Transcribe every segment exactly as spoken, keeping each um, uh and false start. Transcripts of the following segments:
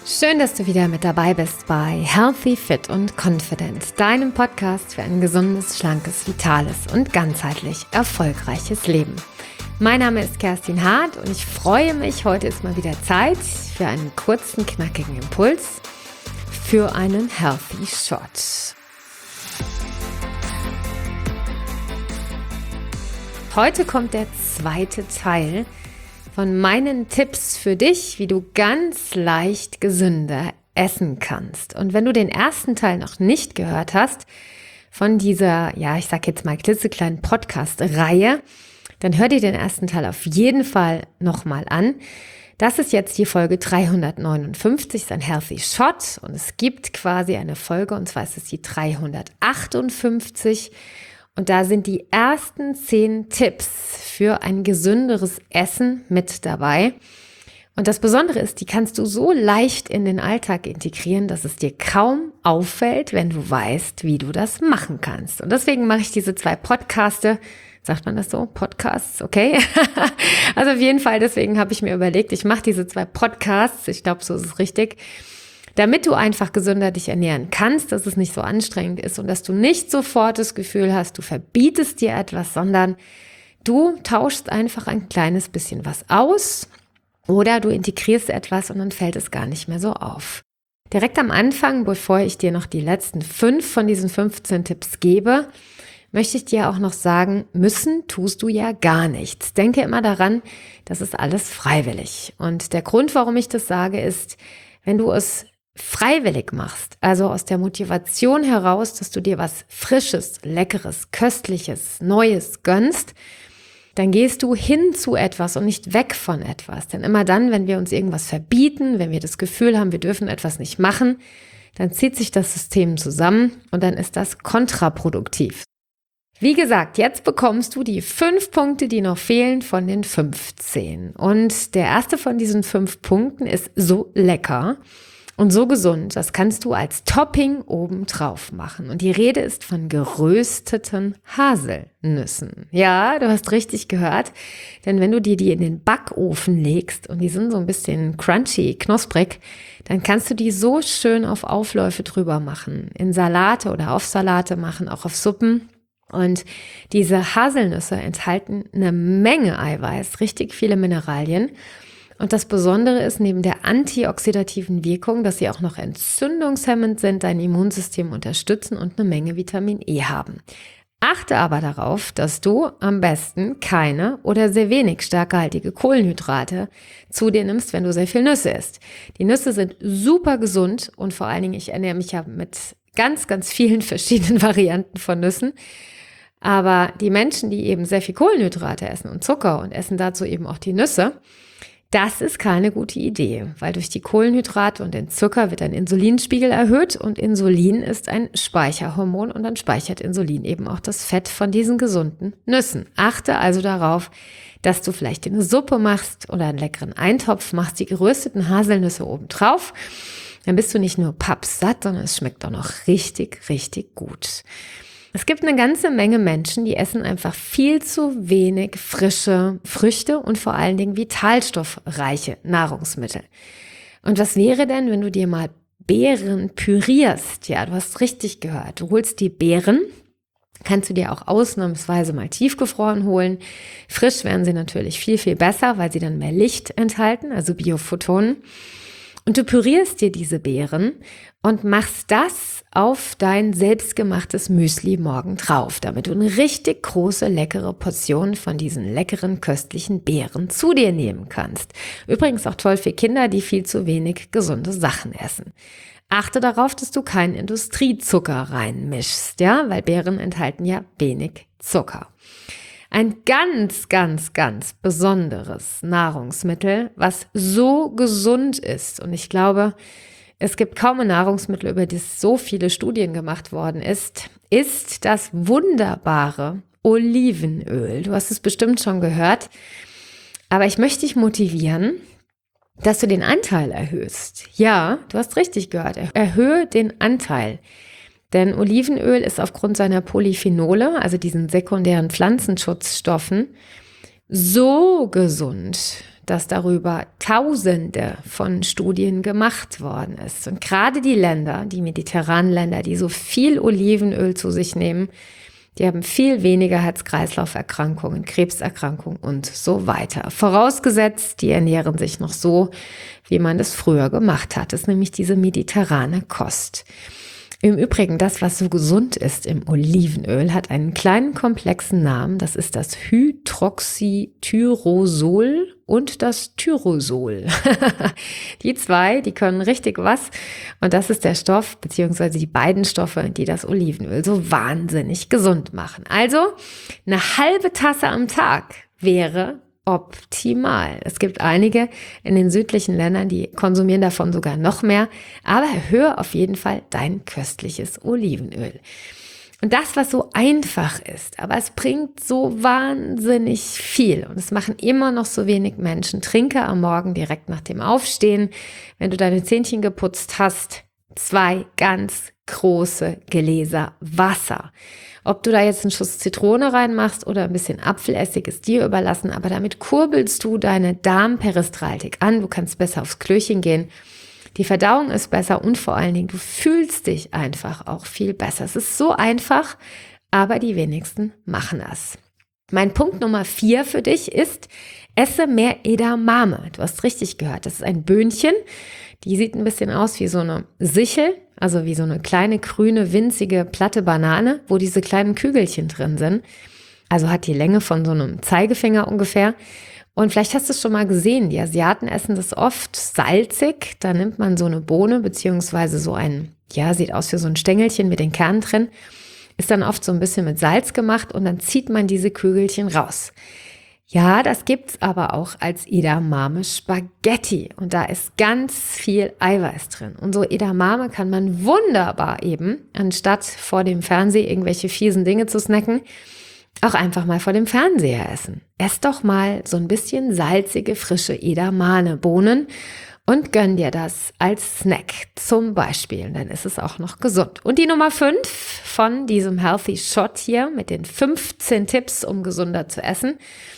Schön, dass du wieder mit dabei bist bei Healthy, Fit und Confident, deinem Podcast für ein gesundes, schlankes, vitales und ganzheitlich erfolgreiches Leben. Mein Name ist Kerstin Hart und ich freue mich, heute ist mal wieder Zeit für einen kurzen, knackigen Impuls für einen Healthy Shot. Heute kommt der zweite Teil von meinen Tipps für dich, wie du ganz leicht gesünder essen kannst. Und wenn du den ersten Teil noch nicht gehört hast von dieser, ja, ich sag jetzt mal klitzekleinen Podcast-Reihe, dann hör dir den ersten Teil auf jeden Fall nochmal an. Das ist jetzt die Folge dreihundertneunundfünfzig, ist ein Healthy Shot und es gibt quasi eine Folge, und zwar ist es die dreihundertachtundfünfzig. Und da sind die ersten zehn Tipps für ein gesünderes Essen mit dabei. Und das Besondere ist, die kannst du so leicht in den Alltag integrieren, dass es dir kaum auffällt, wenn du weißt, wie du das machen kannst. Und deswegen mache ich diese zwei Podcaste, sagt man das so? Podcasts, okay? Also auf jeden Fall, deswegen habe ich mir überlegt, ich mache diese zwei Podcasts, ich glaube, so ist es richtig, damit du einfach gesünder dich ernähren kannst, dass es nicht so anstrengend ist und dass du nicht sofort das Gefühl hast, du verbietest dir etwas, sondern du tauschst einfach ein kleines bisschen was aus oder du integrierst etwas und dann fällt es gar nicht mehr so auf. Direkt am Anfang, bevor ich dir noch die letzten fünf von diesen fünfzehn Tipps gebe, möchte ich dir auch noch sagen, müssen tust du ja gar nichts. Denke immer daran, das ist alles freiwillig. Und der Grund, warum ich das sage, ist, wenn du es freiwillig machst, also aus der Motivation heraus, dass du dir was Frisches, Leckeres, Köstliches, Neues gönnst, dann gehst du hin zu etwas und nicht weg von etwas. Denn immer dann, wenn wir uns irgendwas verbieten, wenn wir das Gefühl haben, wir dürfen etwas nicht machen, dann zieht sich das System zusammen und dann ist das kontraproduktiv. Wie gesagt, jetzt bekommst du die fünf Punkte, die noch fehlen von den fünfzehn. Und der erste von diesen fünf Punkten ist so lecker und so gesund, das kannst du als Topping oben drauf machen. Und die Rede ist von gerösteten Haselnüssen. Ja, du hast richtig gehört. Denn wenn du dir die in den Backofen legst und die sind so ein bisschen crunchy, knusprig, dann kannst du die so schön auf Aufläufe drüber machen. In Salate oder auf Salate machen, auch auf Suppen. Und diese Haselnüsse enthalten eine Menge Eiweiß, richtig viele Mineralien. Und das Besondere ist, neben der antioxidativen Wirkung, dass sie auch noch entzündungshemmend sind, dein Immunsystem unterstützen und eine Menge Vitamin E haben. Achte aber darauf, dass du am besten keine oder sehr wenig stärkehaltige Kohlenhydrate zu dir nimmst, wenn du sehr viel Nüsse isst. Die Nüsse sind super gesund und vor allen Dingen, ich ernähre mich ja mit ganz, ganz vielen verschiedenen Varianten von Nüssen. Aber die Menschen, die eben sehr viel Kohlenhydrate essen und Zucker und essen dazu eben auch die Nüsse, das ist keine gute Idee, weil durch die Kohlenhydrate und den Zucker wird ein Insulinspiegel erhöht und Insulin ist ein Speicherhormon und dann speichert Insulin eben auch das Fett von diesen gesunden Nüssen. Achte also darauf, dass du vielleicht eine Suppe machst oder einen leckeren Eintopf machst, die gerösteten Haselnüsse oben drauf. Dann bist du nicht nur pappsatt, sondern es schmeckt auch noch richtig, richtig gut. Es gibt eine ganze Menge Menschen, die essen einfach viel zu wenig frische Früchte und vor allen Dingen vitalstoffreiche Nahrungsmittel. Und was wäre denn, wenn du dir mal Beeren pürierst? Ja, du hast richtig gehört. Du holst die Beeren, kannst du dir auch ausnahmsweise mal tiefgefroren holen. Frisch wären sie natürlich viel, viel besser, weil sie dann mehr Licht enthalten, also Biophotonen. Und du pürierst dir diese Beeren und machst das auf dein selbstgemachtes Müsli morgen drauf, damit du eine richtig große, leckere Portion von diesen leckeren, köstlichen Beeren zu dir nehmen kannst. Übrigens auch toll für Kinder, die viel zu wenig gesunde Sachen essen. Achte darauf, dass du keinen Industriezucker reinmischst, ja, weil Beeren enthalten ja wenig Zucker. Ein ganz, ganz, ganz besonderes Nahrungsmittel, was so gesund ist. Und ich glaube, es gibt kaum ein Nahrungsmittel, über das so viele Studien gemacht worden ist, ist das wunderbare Olivenöl. Du hast es bestimmt schon gehört. Aber ich möchte dich motivieren, dass du den Anteil erhöhst. Ja, du hast richtig gehört. Erhöhe den Anteil. Denn Olivenöl ist aufgrund seiner Polyphenole, also diesen sekundären Pflanzenschutzstoffen, so gesund, dass darüber Tausende von Studien gemacht worden ist. Und gerade die Länder, die mediterranen Länder, die so viel Olivenöl zu sich nehmen, die haben viel weniger Herz-Kreislauf-Erkrankungen, Krebserkrankungen und so weiter. Vorausgesetzt, die ernähren sich noch so, wie man es früher gemacht hat. Das ist nämlich diese mediterrane Kost. Im Übrigen, das, was so gesund ist im Olivenöl, hat einen kleinen komplexen Namen. Das ist das Hydroxytyrosol und das Tyrosol. Die zwei, die können richtig was. Und das ist der Stoff, beziehungsweise die beiden Stoffe, die das Olivenöl so wahnsinnig gesund machen. Also eine halbe Tasse am Tag wäre optimal. Es gibt einige in den südlichen Ländern, die konsumieren davon sogar noch mehr, aber erhöhe auf jeden Fall dein köstliches Olivenöl. Und das, was so einfach ist, aber es bringt so wahnsinnig viel und es machen immer noch so wenig Menschen. Trinke am Morgen direkt nach dem Aufstehen, wenn du deine Zähnchen geputzt hast, zwei ganz große Gläser Wasser. Ob du da jetzt einen Schuss Zitrone reinmachst oder ein bisschen Apfelessig, ist dir überlassen, aber damit kurbelst du deine Darmperistaltik an. Du kannst besser aufs Klöchen gehen. Die Verdauung ist besser und vor allen Dingen, du fühlst dich einfach auch viel besser. Es ist so einfach, aber die wenigsten machen es. Mein Punkt Nummer vier für dich ist, esse mehr Edamame. Du hast richtig gehört, das ist ein Böhnchen. Die sieht ein bisschen aus wie so eine Sichel, also wie so eine kleine, grüne, winzige, platte Banane, wo diese kleinen Kügelchen drin sind. Also hat die Länge von so einem Zeigefinger ungefähr. Und vielleicht hast du es schon mal gesehen, die Asiaten essen das oft salzig. Da nimmt man so eine Bohne, beziehungsweise so ein, ja, sieht aus wie so ein Stängelchen mit den Kernen drin. Ist dann oft so ein bisschen mit Salz gemacht und dann zieht man diese Kügelchen raus. Ja, das gibt's aber auch als Edamame Spaghetti und da ist ganz viel Eiweiß drin. Und so Edamame kann man wunderbar eben, anstatt vor dem Fernseher irgendwelche fiesen Dinge zu snacken, auch einfach mal vor dem Fernseher essen. Ess doch mal so ein bisschen salzige, frische Edamame-Bohnen und gönn dir das als Snack zum Beispiel. Dann ist es auch noch gesund. Und die Nummer fünf von diesem Healthy Shot hier mit den fünfzehn Tipps, um gesunder zu essen,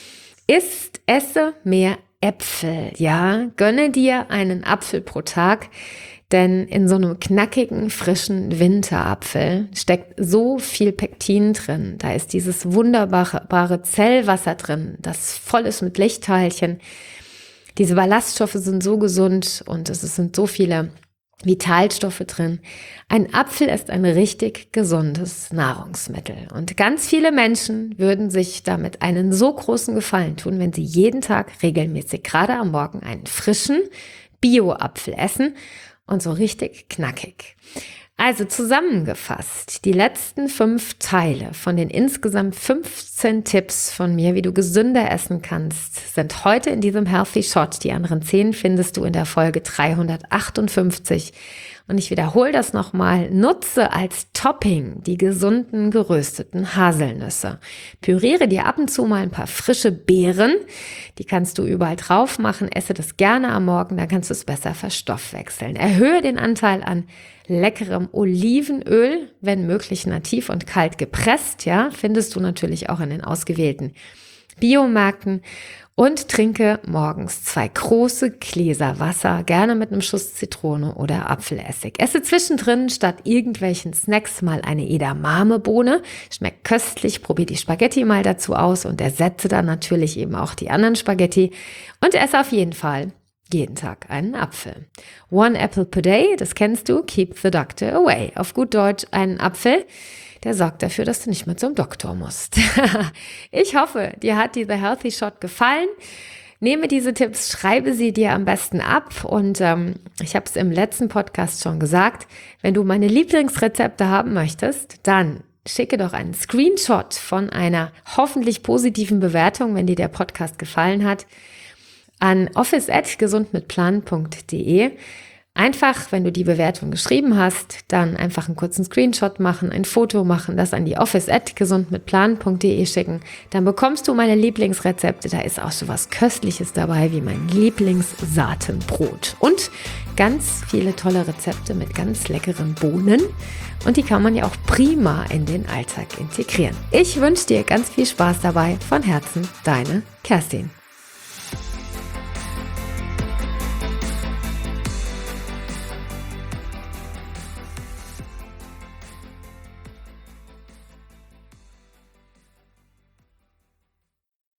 ist, esse mehr Äpfel, ja, gönne dir einen Apfel pro Tag, denn in so einem knackigen, frischen Winterapfel steckt so viel Pektin drin, da ist dieses wunderbare Zellwasser drin, das voll ist mit Lichtteilchen, diese Ballaststoffe sind so gesund und es sind so viele Vitalstoffe drin. Ein Apfel ist ein richtig gesundes Nahrungsmittel. Und ganz viele Menschen würden sich damit einen so großen Gefallen tun, wenn sie jeden Tag regelmäßig, gerade am Morgen, einen frischen Bio-Apfel essen und so richtig knackig. Also zusammengefasst, die letzten fünf Teile von den insgesamt fünfzehn Tipps von mir, wie du gesünder essen kannst, sind heute in diesem Healthy Shot. Die anderen zehn findest du in der Folge dreihundertachtundfünfzig. Und ich wiederhole das nochmal. Nutze als Topping die gesunden gerösteten Haselnüsse. Püriere dir ab und zu mal ein paar frische Beeren. Die kannst du überall drauf machen. Esse das gerne am Morgen, dann kannst du es besser verstoffwechseln. Erhöhe den Anteil an leckerem Olivenöl, wenn möglich nativ und kalt gepresst, ja, findest du natürlich auch in den ausgewählten Biomärkten. Und trinke morgens zwei große Gläser Wasser, gerne mit einem Schuss Zitrone oder Apfelessig. Esse zwischendrin statt irgendwelchen Snacks mal eine Edamame-Bohne. Schmeckt köstlich, probier die Spaghetti mal dazu aus und ersetze dann natürlich eben auch die anderen Spaghetti. Und esse auf jeden Fall jeden Tag einen Apfel. One apple per day, das kennst du, keep the doctor away. Auf gut Deutsch einen Apfel, der sorgt dafür, dass du nicht mehr zum Doktor musst. Ich hoffe, dir hat dieser Healthy Shot gefallen. Nehme diese Tipps, schreibe sie dir am besten ab und ähm, ich habe es im letzten Podcast schon gesagt, wenn du meine Lieblingsrezepte haben möchtest, dann schicke doch einen Screenshot von einer hoffentlich positiven Bewertung, wenn dir der Podcast gefallen hat, an office at gesundmitplan punkt de. Einfach, wenn du die Bewertung geschrieben hast, dann einfach einen kurzen Screenshot machen, ein Foto machen, das an die office at gesundmitplan punkt de schicken. Dann bekommst du meine Lieblingsrezepte. Da ist auch so was Köstliches dabei, wie mein Lieblingssaatenbrot. Und ganz viele tolle Rezepte mit ganz leckeren Bohnen. Und die kann man ja auch prima in den Alltag integrieren. Ich wünsche dir ganz viel Spaß dabei. Von Herzen, deine Kerstin.